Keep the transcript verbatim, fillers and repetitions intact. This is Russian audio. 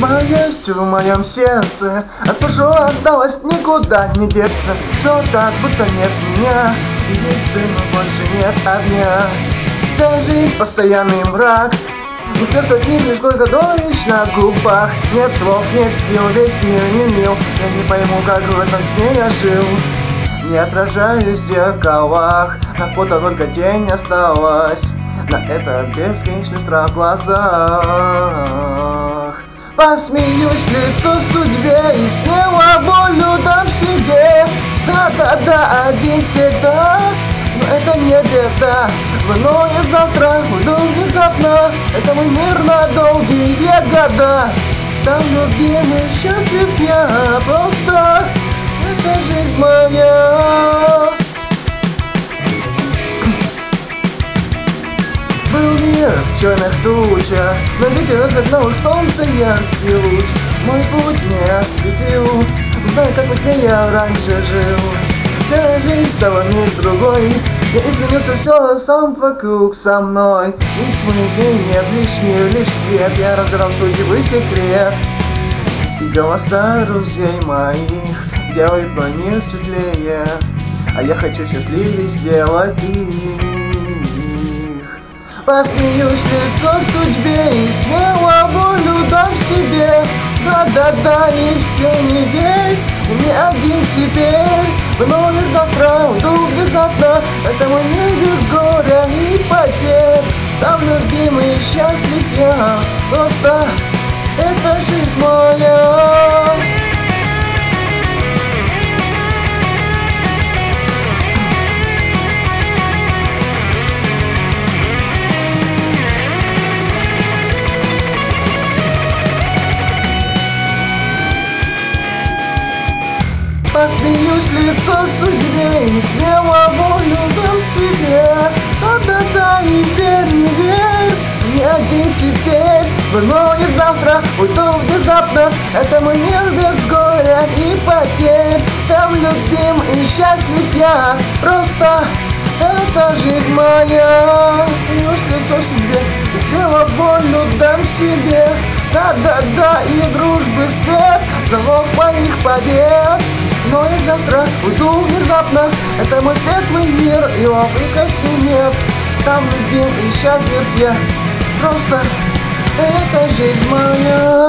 Она есть в моем сердце, от прошлого осталось никуда не деться. Все так, будто нет меня, и есть ты, но больше нет огня. Вся жизнь постоянный мрак, и ты с одним лишь горько-горечь на губах. Нет слов, нет сил, весь мир не мил. Я не пойму, как в этом сне я жил. Не отражаюсь в зеркалах, на фото только тень осталась. На это бесконечный страх в глазах. Посмеюсь лицу судьбе и смело волю дам себе. Да-да-да, один всегда, но это не беда. Вновь завтра уйду внезапно, это мой мир на долгие года. Там любимый, счастлив я просто, это жизнь моя. Был мир в черных тучах, но ветер разогнал солнце яркий луч. Мой путь не осветил, знаю, как во тьме я раньше жил. Вся жизнь стала мир другой, я изменился, все сам вокруг со мной. Ведь мой день нет, лишь мир, лишь свет, я разгадал судьбы секрет. И голоса друзей моих делают мой мир светлее, а я хочу счастливее сделать их. Посмеюсь лицо судьбе и смело волю дам себе. Да-да-да, и все не верь, не один теперь. Вновь завтра уйду внезапно, это мой мир без горя и потерь. Там любимый, счастлив я, просто это жизнь моя. Посмеюсь лицо судьбе и смело волю дам тебе. Да-да-да, не верь, не верь, не один теперь. Вновь завтра уйду внезапно, это мой мир без горя и потерь. Там любим и счастлив я, просто это жизнь моя. Посмеюсь лицо судьбе и смело волю дам себе. Да-да-да, и дружбы свет, залог моих побед. Но и завтра уйду внезапно, это мой светлый мир, и ловкости нет. Там любим и счастлив я, просто это жизнь моя.